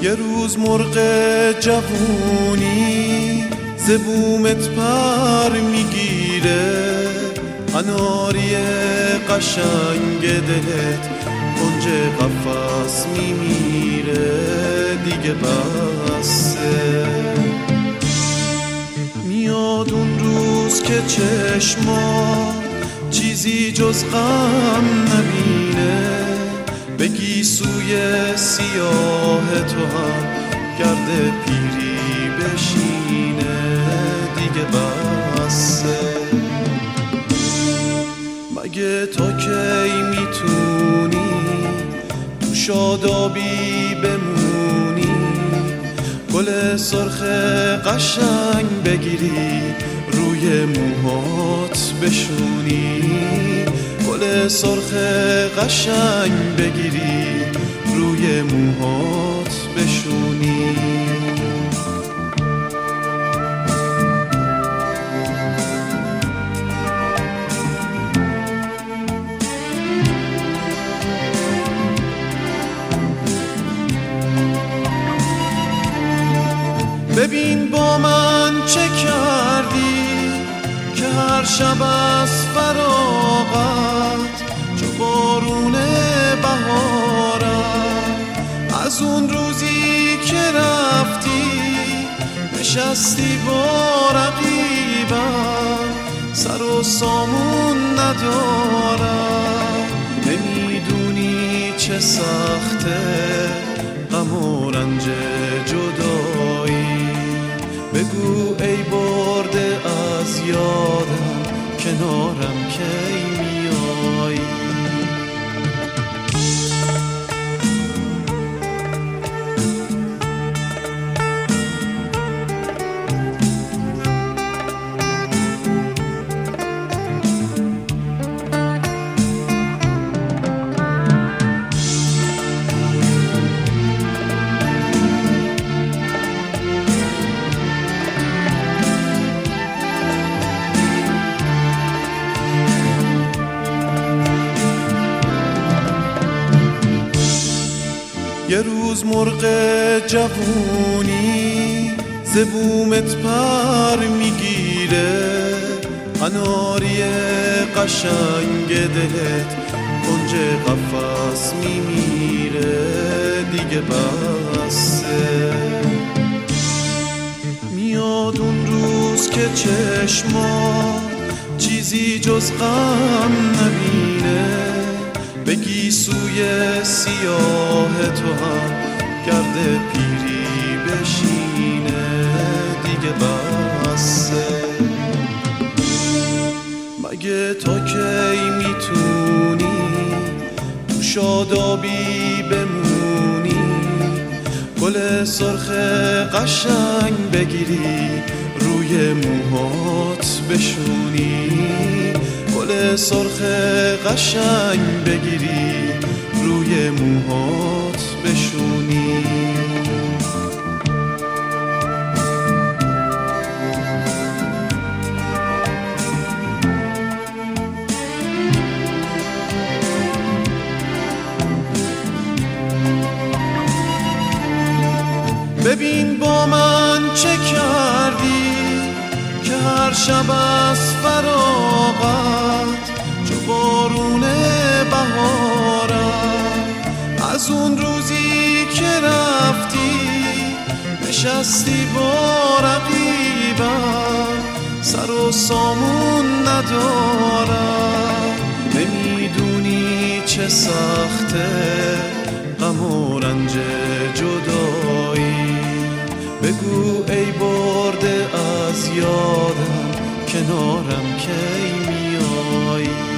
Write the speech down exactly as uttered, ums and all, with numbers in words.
یه روز مرغ جوونی زبومت پر میگیره، اناری قشنگ دلت کنج قفس میمیره، دیگه بسه. میاد اون روز که چشما چیزی جز غم نبینه، بگی سوی سیاه تو هم گرد پیری بشینه، دیگه بسه. مگه تا کی میتونی تو شادابی بمونی، گل سرخ قشنگ بگیری روی موهات بشونی، گل سرخ قشنگ بگیری روی موهات بشونی. ببین با من چه کردی که هر شب از فراغت چو بارون بهارم، از اون روزی که رفتی نشستی با رقیبم، سر و سامون ندارم. نمیدونی چه سخته غم و رنج جدایی، بگو ای برده از یادم کنارم کی میایی. یه روز مرغ جوونی زبومت پر میگیره، اناری قشنگ دلت کنج قفس میمیره، دیگه بسه. میاد اون روز که چشما چیزی جز غم نبینه، بگی سوی سیاه تو هم گرد پیری بشینه، دیگه بسه. مگه تا کی میتونی تو شادابی بمونی، گل سرخ قشنگ بگیری روی موهات بشونی، گل سرخ قشنگ بگیری روی موهات بشونی. ببین با من چه کردی که هر شب از فراغت چو بارون بهارم، از اون روزی که رفتی نشستی با رقیبم، سر و سامون ندارم. نمیدونی چه سخته غم و رنج جدایی، بگو ای برده از یادم کنارم کی میایی.